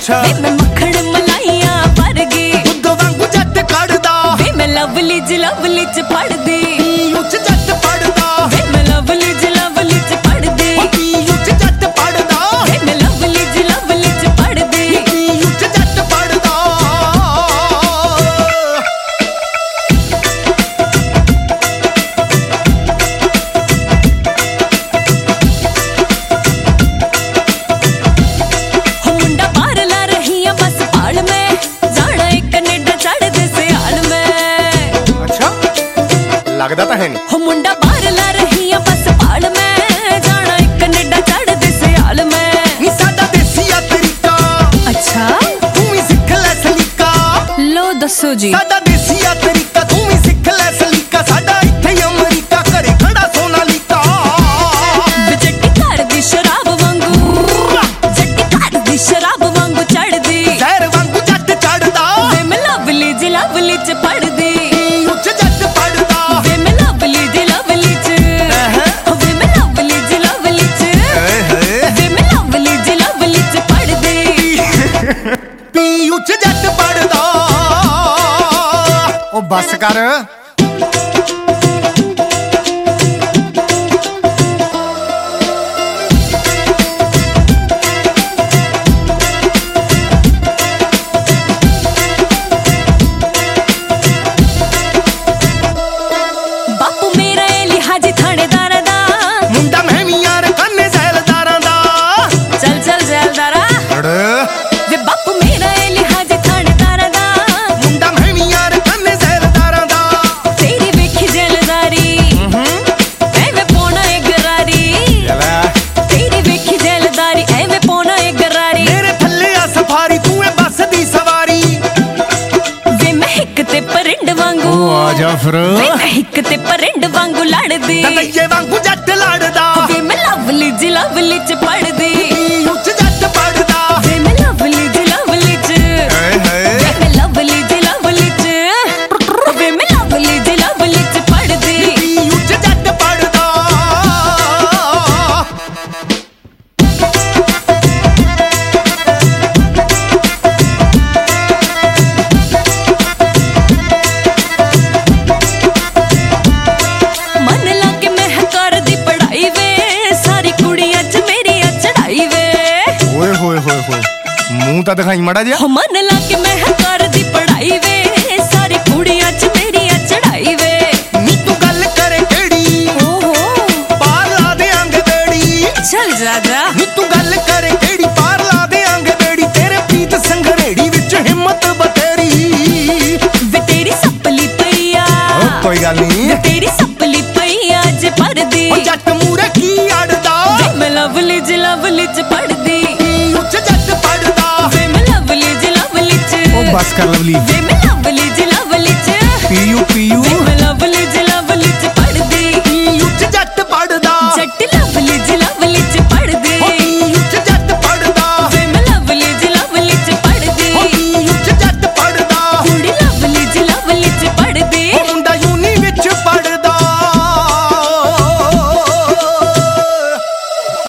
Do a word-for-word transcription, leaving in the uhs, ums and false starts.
ਅੱਛਾ ਵੇ ਮੈਂ ਮੱਖਣ ਮਲਾਈਆਂ ਵਰਗੀ ਦੁੱਧ ਵਾਂਗੂ ਜੱਟ ਕੱਢਦਾ ਵੇ ਮੈਂ ਲਵਲੀ ਚ ਲਵਲੀ ਚ ਪੜਦੀ ਪੀਯੂ ਚ ਜੱਟ ਪੜਦਾ ਵੇ ਮੈਂ ਲਵਲੀ ਚ ਲਵਲੀ ਚ ਪੜਦੀ ਪੀਯੂ ਚ ਜੱਟ ਪੜਦਾ ਵੇ ਮੈਂ ਲਵਲੀ ਚ ਲਵਲੀ ਚ ਪੜਦੀ ਪੀਯੂ ਚ ਜੱਟ ਪੜਦਾ ਹੋ ਮੁੰਡਾ ਬਾਹਰ ਲਾ ਰਹੀ ਆ ਬਸ ਪਾਲ ਮੈਂ ਜਾਣਾ ਏ ਕੈਨੇਡਾ ਚੜਦੇ ਸਿਆਲ ਮੈਂ ਅੱਛਾ ਲੱਗਦਾ ਤਾਂ ਹੈ ਨਹੀਂ ਹੋ ਮੁੰਡਾ ਬਾਹਰ ਲਾ ਰਹੀ ਆ ਬਸ ਪਾਲ ਮੈਂ ਜਾਣਾ ਏ ਕੈਨੇਡਾ ਚੜਦੇ ਸਿਆਲ ਮੈਂ ਨੀ ਸਾਡਾ ਦੇਸੀ ਆ ਤਰੀਕਾ ਅੱਛਾ ਤੂੰ ਵੀ ਸਿੱਖ ਲੈ ਸਲੀਕਾ ਲੋ ਦੱਸੋ ਜੀ ਸਾਡਾ ਦੇਸੀ ਆ ਤਰੀਕਾ ਤੂੰ ਵੀ ਸਿੱਖ ਲੈ ਸਲੀਕਾ ਸਾਡਾ ਇੱਥੇ ਹੀ ਅਮਰੀਕਾ ਘਰੇ ਖੜਾ ਸੋਨਾਲੀਕਾ ਵੇ ਜੱਟੀ ਘਰ ਦੀ ਸ਼ਰਾਬ ਵਾਂਗੂ ਜੱਟੀ ਘਰ ਦੀ ਸ਼ਰਾਬ ਵਾਂਗੂ ਚੜਦੀ ਜ਼ਹਿਰ ਵਾਂਗੂ ਜੱਟ ਚੜਦਾ ਵੇ ਮੈਂ ਲਵਲੀ ਜੀ ਲਵਲੀ ਚ ਪੜਦੀ ਪੀਯੂ ਚ ਜੱਟ ਪੜਦਾ ਵੇ ਮੈਂ ਲਵਲੀ ਜੀ ਲਵਲੀ ਚ ਵੇ ਮੈਂ ਲਵਲੀ ਜੀ ਲਵਲੀ ਚ ਏ ਹੇ ਵੇ ਮੈਂ ਲਵਲੀ ਜੀ ਲਵਲੀ ਚ ਪੜਦੀ ਪੀਯੂ ਚ ਜੱਟ ਪੜਦਾ ਉਹ ਬੱਸ ਕਰ ਬਾਪੂ ਮੇਰਾ ਏ ਲਿਹਾਜੀ ਥਾਣੇਦਾਰਾਂ ਦਾ ਮੁੰਡਾ ਮੈਂ ਵੀ ਯਾਰ ਕੰਨੇ ਜ਼ੈਲਦਾਰਾਂ ਦਾ ਚੱਲ ਚੱਲ ਜ਼ੈਲਦਾਰਾ ਅੜ ਵੇ ਬਾਪੂ ਮੇਰਾ ਏ ਲਿਹਾਜੀ ਥਾਣੇਦਾਰਾਂ ਦਾ ਮੁੰਡਾ ਮੈਂ ਵੀ ਯਾਰ ਕੰਨੇ ਜ਼ੈਲਦਾਰਾਂ ਦਾ ਤੇਰੀ ਵੇਖੀ ਜ਼ੈਲਦਾਰੀ ਐਵੇਂ ਪੋਣਾ ਏ ਗਰਾਰੀ ਚਲਾ ਤੇਰੀ ਵੇਖੀ ਜ਼ੈਲਦਾਰੀ ਐਵੇਂ ਪੋਣਾ ਏ ਗਰਾਰੀ ਮੇਰੇ ਥੱਲੇ ਆ ਸਫਾਰੀ ਤੂੰ ਏ ਬੱਸ ਦੀ ਸਵਾਰੀ ਵੇ ਮੈਂ ਹਿੱਕ ਤੇ ਪਰਿੰਡ ਵਾਂਗੂ ਆ ਜਾ ਫਿਰ ਵੇ ਮੈਂ ਹਿੱਕ ਤੇ ਪਰਿੰਡ ਵਾਂਗੂ ਲੜਦੀ ਤਈਏ ਵਾਂਗੂ ਜੱਟ ਲੜਦਾ ਵੇ ਮੈਂ ਲਵਲੀ ਜੀ ਲਵਲੀ ਚ ਪੜਦੀ ਪੀਯੂ ਚ ਜੱਟ ਪੜਦਾ ਵੇ ਮੈਂ ਲਵਲੀ ਜੀ ਲਵਲੀ ਚ ਏ ਹੇ ਵੇ ਮੈਂ ਲਵਲੀ ਜੀ ਲਵਲੀ ਚ ਵੇ ਮੈਂ ਲਵਲੀ ਜੀ ਲਵਲੀ ਚ ਪੜਦੀ ਪੀਯੂ ਚ ਜੱਟ ਪੜਦਾ ਮਨ ਲਾ ਕੇ ਮੈਂ ਕਰਦੀ ਪੜਾਈ ਵੇ ਸਾਰੀ ਕੁੜੀਆਂ ਚ ਮੇਰੀ ਆ ਚੜਾਈ ਵੇ ਓਏ ਹੋਏ ਹੋਏ ਹੋਏ ਮੂੰਹ ਤਾਂ ਦਿਖਾਈ ਮੜਾ ਜਿਹਾ ਹੋ ਮਨ ਲਾ ਕੇ ਮੈਂ ਕਰਦੀ ਪੜਾਈ ਵੇ ਸਾਰੀ ਕੁੜੀਆਂ ਚ ਮੇਰੀ ਆ ਚੜਾਈ ਵੇ ਨੀ ਤੂੰ ਗੱਲ ਕਰੇ ਕਿਹੜੀ ਓਹੋ ਪਾਰ ਲਾ ਦੇਾਂਗੇ ਬੇੜੀ ਚੱਲ ਜਾ ਜਾ ਨੀ ਤੂੰ ਗੱਲ ਕਰੇ ਕਿਹੜੀ ਪਾਰ ਲਾ ਦੇਾਂਗੇ ਬੇੜੀ ਤੇਰੇ ਪ੍ਰੀਤ ਸੰਗਰੇੜੀ ਵਿੱਚ ਹਿੰਮਤ ਬਤੇਰੀ ਵੇ ਤੇਰੀ ਸੱਪਲੀ ਪਈ ਆ ਓ ਕੋਈ ਗੱਲ ਨਹੀਂ ਵੇ ਤੇਰੀ ਸੱਪਲੀ ਪਈ ਆ ਅੱਜ ਪਰਦੀ ਓ ਜੱਟ ਮੂਰੇ ਕੀ ਅੜਦਾ ਵੇ ਮੈਂ ਲਵਲੀ ਜੀ ਲਵਲੀ ਚ ਪੜਦੀ ਪੀਯੂ ਚ ਜੱਟ ਪੜਦਾ ਵੇ ਮੈਂ ਲਵਲੀ ਜੀ ਲਵਲੀ ਚ ਓ ਬਸ ਕਰ ਲਵਲੀ ਵੇ ਮੈਂ